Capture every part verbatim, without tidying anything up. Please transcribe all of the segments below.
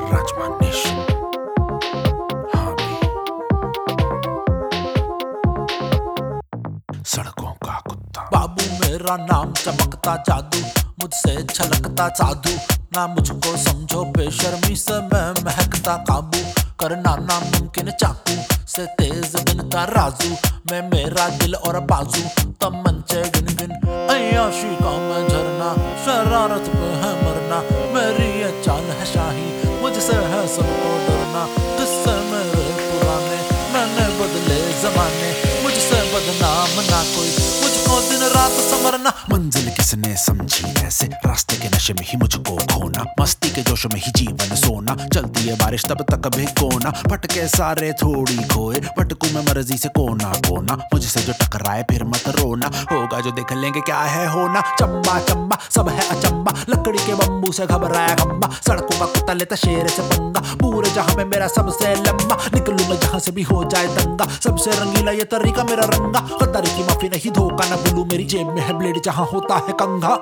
राजमान nation. हाँ भी। सड़कों का कुत्ता। बाबू मेरा नाम चमकता जादू, मुझसे छलकता साधु, ना मुझको समझो बेशर्मी से मैं महकता काबू, करना नामुमकिन चाकू से तेज दिन का राजू, मैं मेरा दिल और बाजू तमंचे गिन गिन, अय्याशी का मैं झरना, शरारत पे है मरना, मेरी ये चाल है शाही, मुझसे है सबको डरना, किससे मेरे पुराने मैंने बदले जमाने, मुझसे बदनाम ना कोई, मुझको दिन रात समरना। मंजिल किसने समझी ऐसे, रास्ते के नशे में ही मुझको खोना, मस्ती के जोश में ही जीवन सोना, चलती है बारिश तब तक भी कोना, भटके सारे थोड़ी खोए, भटकू में मर्जी से कोना कोना, मुझसे जो टकराए फिर मत रोना, होगा जो देख लेंगे क्या है होना, चंबा चंबा सब है अचंबा, लकड़ी के बम्बू से घबराया खम्बा, सड़कों का कुत्ता लेता शेर से पंगा, पूरे जहां में मेरा सबसे लंबा, निकलूंगा जहां से भी हो जाए दंगा, सबसे रंगीला ये तरीका मेरा रंगा, गद्दारी की माफी नहीं धोखा न बुलू, मेरी जेब में है ब्लेड जहां होता है कंघा।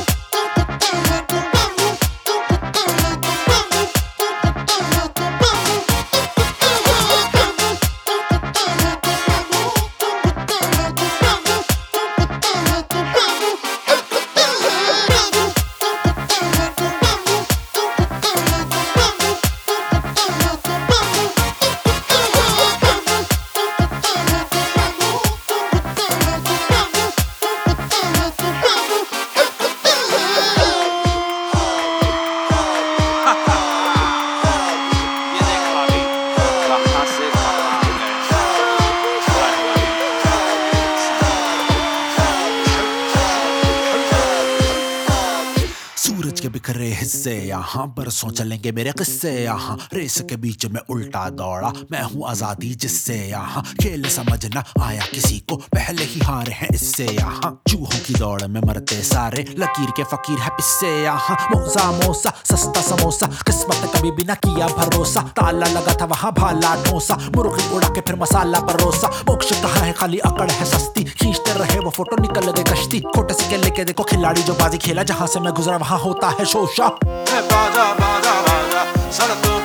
सूरज के बिखरे हिस्से यहाँ, बरसों चलेंगे मेरे किस्से यहाँ, रेस के बीच में उल्टा दौड़ा, मैं हूँ आजादी जिससे यहाँ, खेल समझना आया किसी को, पहले ही हारे हैं इससे यहाँ, चूहों की दौड़ में मरते सारे, लकीर के फकीर है पिस्से यहाँ, मोसा मोसा सस्ता समोसा, किस्मत कभी भी ना किया भरोसा, ताला लगा था वहाँ भाला ठोसा, मुर्गी उड़ा के फिर मसाला परोसा, मोक्ष कहाँ है खाली अकड़ है सस्ती, खींचते रहे वो फोटो निकल गए कश्ती, खोटे सिक्के लेके देखो खिलाड़ी जो बाजी खेला, जहाँ से मैं गुजरा वहाँ होता है शोशा। बाजा बाजा बाजा सड़कों